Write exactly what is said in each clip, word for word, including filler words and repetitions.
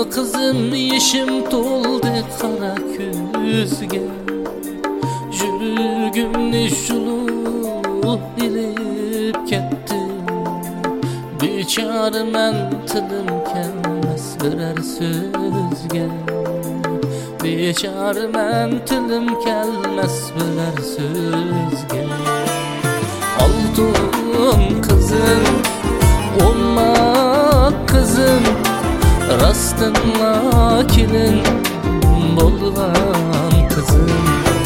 kızım yeşim to'ldi qara ko'zga, yuragimni shuluq ilib ketdi. Bechoraman, tilim kelmas biror so'zga, bechoraman, tilim kelmas biror so'zga. Oltin qizim, o'lmoq qizim, rostdanla kelin bo'lgan qizim.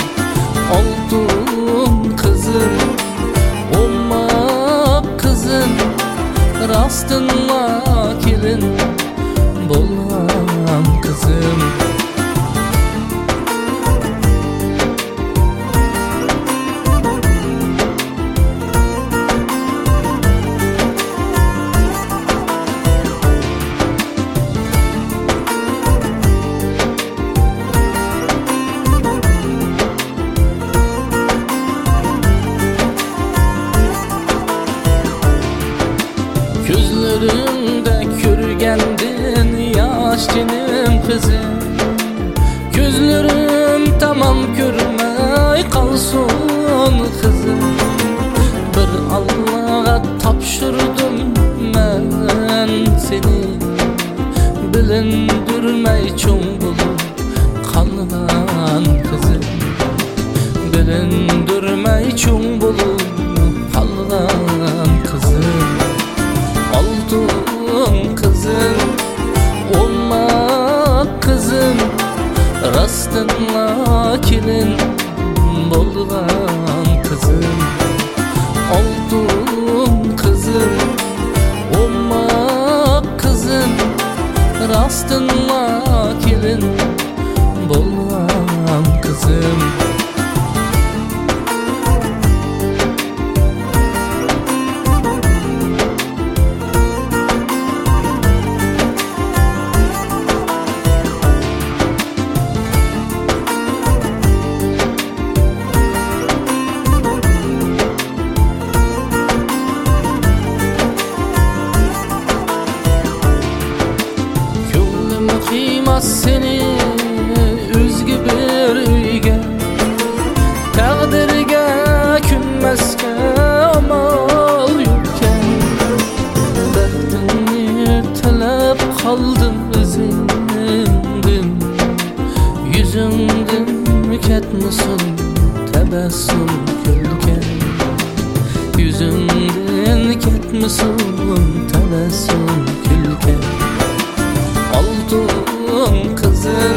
Oltin qizim, o'lmoq qizim, rostdanla kelin bo'lgan qizim. Gözlerimde körgendin yaş jenim kızım, gözlerim tamam görmey kalsın kızım. Bir Allah'a tapşırdım ben seni, bilindirmey çoğun bulup kalgan kızım, bilindirmey çoğun bulup kalgan kızım. Oltin kızım, o'lmoq kızım, rostdanla kelin bo'lgan kızım. Oltin kızım, o'lmoq kızım, rostdanla kelin bo'lgan kızım. Kıymas seni özgü bir uyga, taqdirga kunmasga amal yo'qkan. Baxtingni tilab qoldim o'zingdan, yuzingdan ketmasin tabassum kulgan, yuzingdan ketmasin tabassum kulgan. Oltin kızım,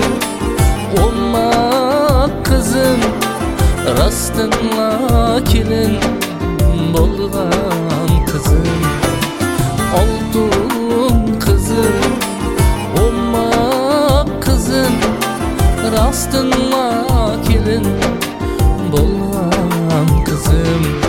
o'lmoq kızım, rostdanla kelin bo'lgan kızım. Oltin kızım, o'lmoq kızım, rostdanla kelin bo'lgan kızım.